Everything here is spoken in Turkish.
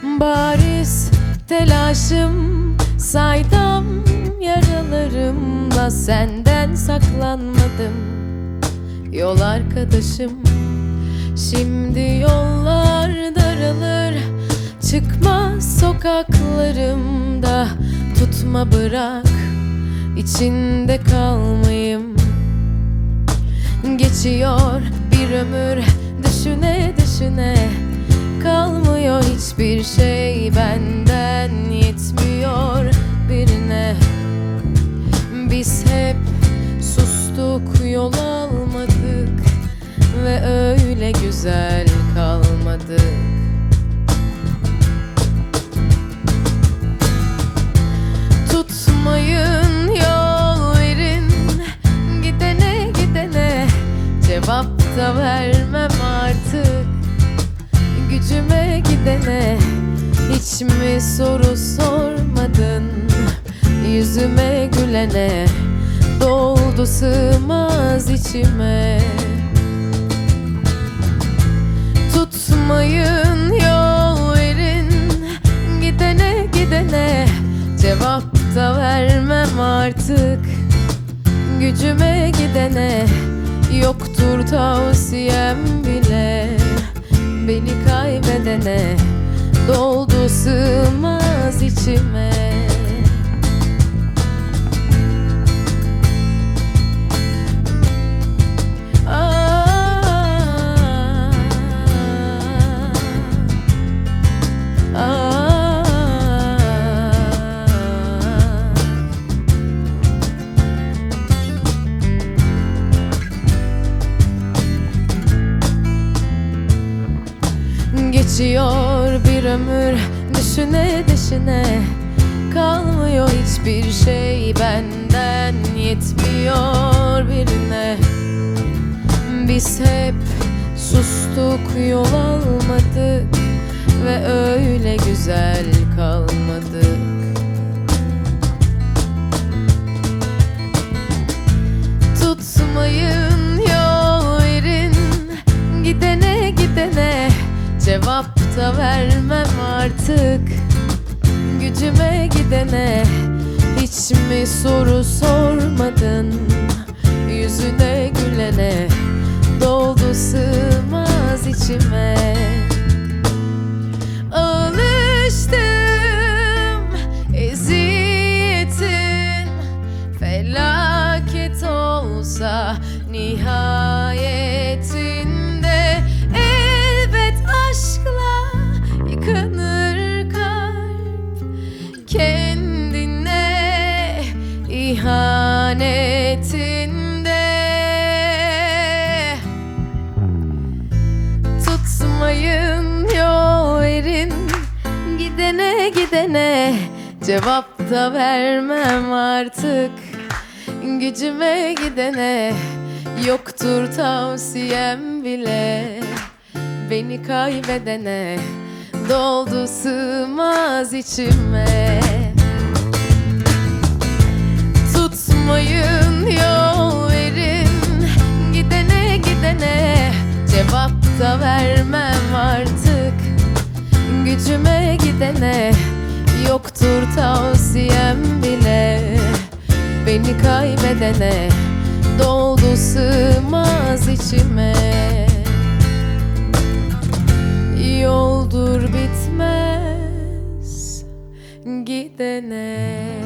Bariz telaşım, saydam yaralarımla senden saklanmadım. Yol arkadaşım, şimdi yollar daralır. Çıkma sokaklarımda, tutma bırak, içinde kalmayayım. Geçiyor bir ömür düşüne düşüne, kalmıyor hiçbir şey benden, yetmiyor birine. Biz hep sustuk, yol almadık ve öyle güzel kalmadık. Tutmayın, yol verin, gidene gidene, cevap da vermem artık. Gücüme gidene, hiç mi soru sormadın? Yüzüme gülene, doldu sığmaz içime. Tutmayın, yol verin, gidene gidene, cevap da vermem artık. Gücüme gidene, yoktur tavsiyem bile. Beni kaybedene, doldu sığmaz içime. Geçiyor bir ömür düşüne düşüne, kalmıyor hiçbir şey benden, yetmiyor birine. Biz hep sustuk, yol almadık ve öyle güzel kalmadık. Tutmayın, yol verin, gidene gidene, cevap da vermem artık. Gücüme gidene, hiç mi soru sormadın? Yüzüne gülene, doldu sığmaz içime. Alıştım eziyetin, felaket olsa nihayetinde. Aşkla yıkanır kalp, kendine ihanetinde. Tutmayın, yol verin, gidene gidene, cevap da vermem artık. Gücüme gidene, yoktur tavsiyem bile. Beni kaybedene, doldu sığmaz içime. Tutmayın, yol verin, gidene gidene, cevap da vermem artık. Gücüme gidene, yoktur tavsiyem bile. Beni kaybedene, doldu sığmaz içime. Yoldur bitmez gidene.